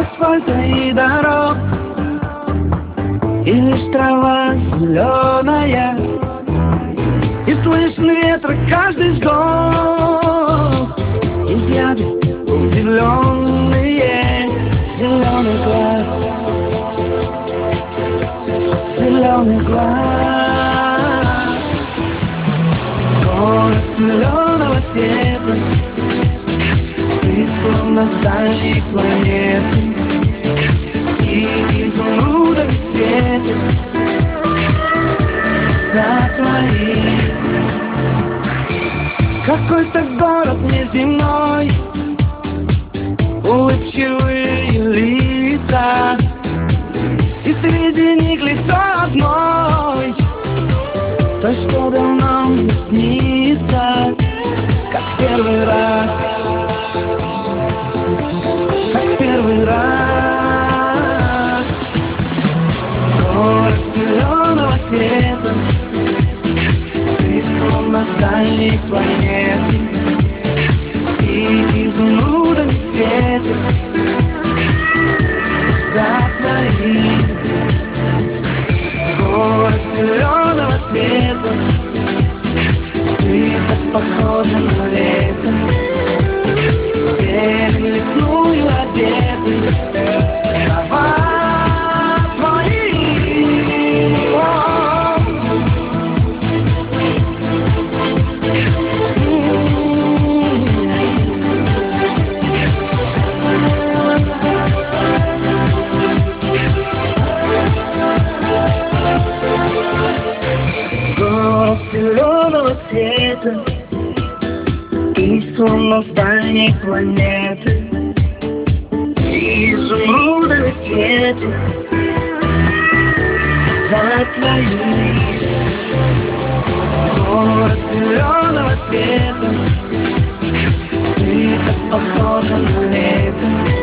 асфальта и дорог, и лишь трава зеленая, и слышен ветра каждый вздох, и взгляды удивленные. Зеленый глаз, зеленый глаз, город зеленого цвета. Ты словно с дальней планеты, и изумрудом светит глаза твои. Какой-то город неземной, улыбчивые лица, и среди них лицо одной, то, что давно мне снится, как первый раз, как первый раз. Город зеленого цвета, ты словно с дальней планеты, и изумрудом светит глаза твои. Город зеленого цвета, ты так похожа на лето, зелень лесную одетый, трава твои. Город зеленого цвета, ты словно с дальней планеты, изумрудами светит глаза твои. Город зеленого цвета, ты так похожа на лето,